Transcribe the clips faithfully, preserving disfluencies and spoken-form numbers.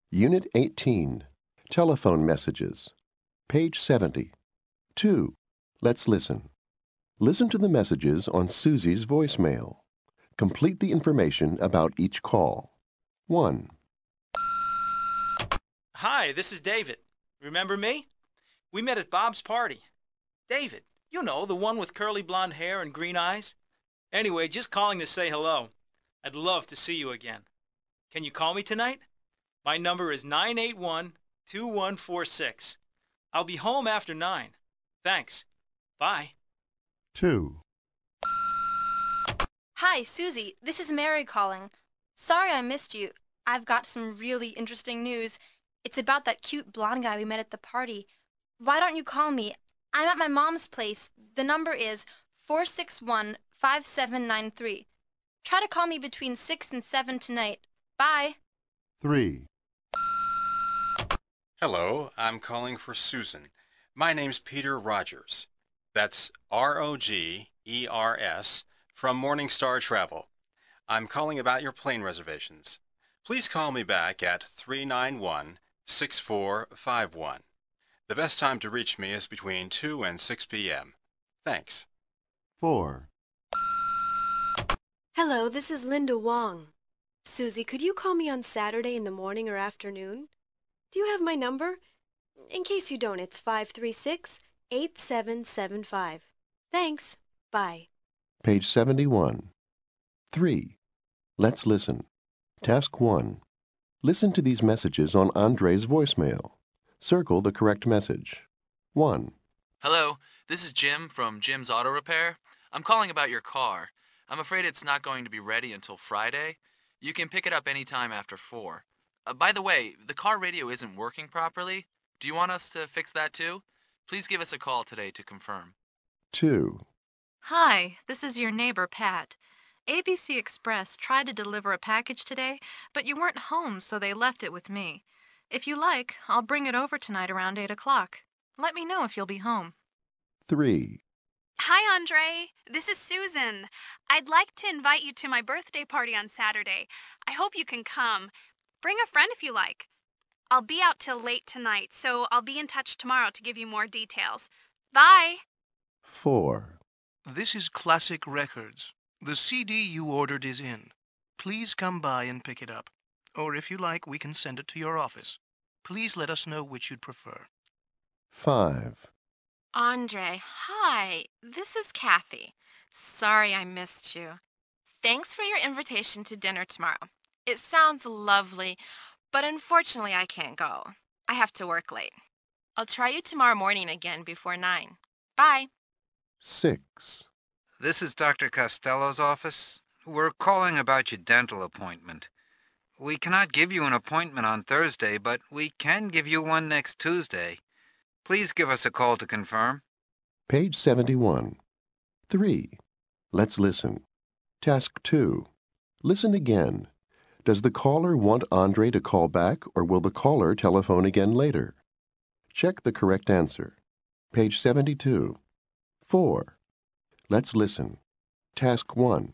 Unit eighteen, Telephone Messages. Page seventy. two. Let's listen. Listen to the messages on Susie's voicemail. Complete the information about each call. one. Hi, this is David. Remember me? We met at Bob's party. David, you know, the one with curly blonde hair and green eyes. Anyway, just calling to say hello. I'd love to see you again. Can you call me tonight? My number is nine eight one, two one four six. I'll be home after nine. Thanks. Bye. two. Hi, Susie. This is Mary calling. Sorry I missed you. I've got some really interesting news. It's about that cute blonde guy we met at the party. Why don't you call me? I'm at my mom's place. The number is four six one, five seven nine three. Try to call me between six and seven tonight. Bye. three. Hello, I'm calling for Susan. My name's Peter Rogers. That's R O G E R S from Morningstar Travel. I'm calling about your plane reservations. Please call me back at three nine one, six four five one. The best time to reach me is between two and six p m Thanks. four. Hello, this is Linda Wong. Susie, could you call me on Saturday in the morning or afternoon? Do you have my number? In case you don't, it's five three six, eight seven seven five. Thanks. Bye. Page seventy-one. three. Let's listen. Task one. Listen to these messages on Andre's voicemail. Circle the correct message. one. Hello, this is Jim from Jim's Auto Repair. I'm calling about your car. I'm afraid it's not going to be ready until Friday. You can pick it up anytime after four. Uh, by the way, the car radio isn't working properly. Do you want us to fix that too? Please give us a call today to confirm. two. Hi, this is your neighbor, Pat. A B C Express tried to deliver a package today, but you weren't home, so they left it with me. If you like, I'll bring it over tonight around eight o'clock. Let me know if you'll be home. three. Hi, Andre. This is Susan. I'd like to invite you to my birthday party on Saturday. I hope you can come. Bring a friend if you like. I'll be out till late tonight, so I'll be in touch tomorrow to give you more details. Bye. four. This is Classic Records. The C D you ordered is in. Please come by and pick it up. Or if you like, we can send it to your office. Please let us know which you'd prefer. five. Andre, hi. This is Kathy. Sorry I missed you. Thanks for your invitation to dinner tomorrow. It sounds lovely, but unfortunately I can't go. I have to work late. I'll try you tomorrow morning again before nine. Bye. six. This is Doctor Costello's office. We're calling about your dental appointment. We cannot give you an appointment on Thursday, but we can give you one next Tuesday. Please give us a call to confirm. Page seventy-one. three. Let's listen. Task two. Listen again. Does the caller want Andre to call back, or will the caller telephone again later? Check the correct answer. Page seventy-two. four. Let's listen. Task one.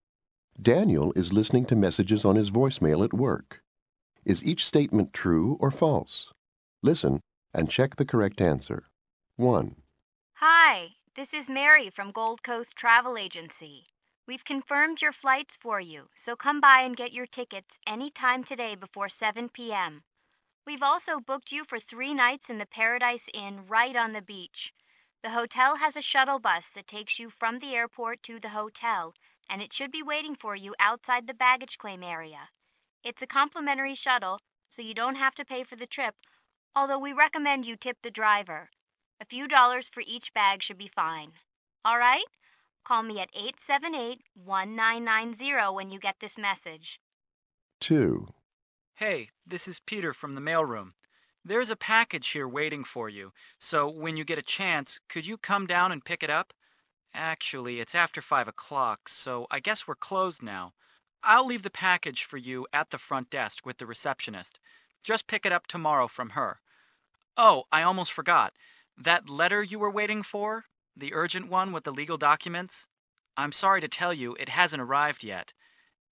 Daniel is listening to messages on his voicemail at work. Is each statement true or false? Listen and check the correct answer. one. Hi, this is Mary from Gold Coast Travel Agency. We've confirmed your flights for you, so come by and get your tickets anytime today before seven p m We've also booked you for three nights in the Paradise Inn right on the beach. The hotel has a shuttle bus that takes you from the airport to the hotel, and it should be waiting for you outside the baggage claim area. It's a complimentary shuttle, so you don't have to pay for the trip, although we recommend you tip the driver. A few dollars for each bag should be fine. All right? Call me at eight seven eight, one nine nine zero when you get this message. two. Hey, this is Peter from the mailroom. There's a package here waiting for you, so when you get a chance, could you come down and pick it up? Actually, it's after five o'clock, so I guess we're closed now. I'll leave the package for you at the front desk with the receptionist. Just pick it up tomorrow from her. Oh, I almost forgot. That letter you were waiting for, the urgent one with the legal documents, I'm sorry to tell you it hasn't arrived yet.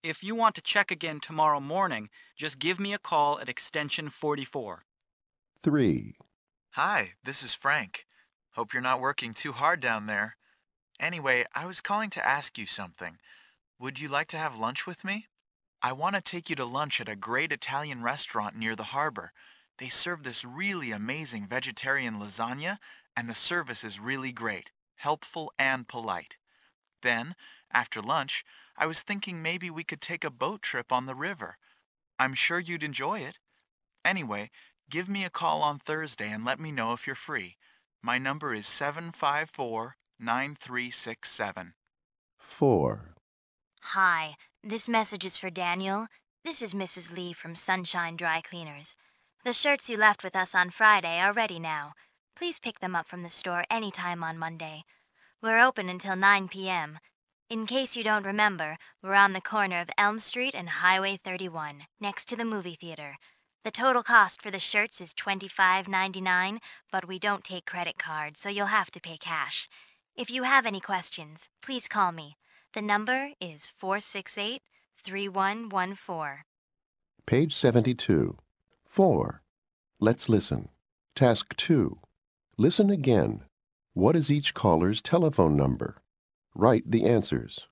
If you want to check again tomorrow morning, just give me a call at extension forty-four. three, Hi, this is Frank. Hope you're not working too hard down there. Anyway, I was calling to ask you something. Would you like to have lunch with me? I want to take you to lunch at a great Italian restaurant near the harbor. They serve this really amazing vegetarian lasagna, and the service is really great, helpful and polite. Then, after lunch, I was thinking maybe we could take a boat trip on the river. I'm sure you'd enjoy it. Anyway, give me a call on Thursday and let me know if you're free. My number is seven five four, nine three six seven. four, Hi, this message is for Daniel. This is Missus Lee from Sunshine Dry Cleaners. The shirts you left with us on Friday are ready now. Please pick them up from the store anytime on Monday. We're open until nine p m In case you don't remember, we're on the corner of Elm Street and Highway thirty-one, next to the movie theater. The total cost for the shirts is twenty-five ninety-nine, but we don't take credit cards, so you'll have to pay cash. If you have any questions, please call me. The number is four six eight, three one one four. Page seventy-two. four. Let's listen. Task two. Listen again. What is each caller's telephone number? Write the answers.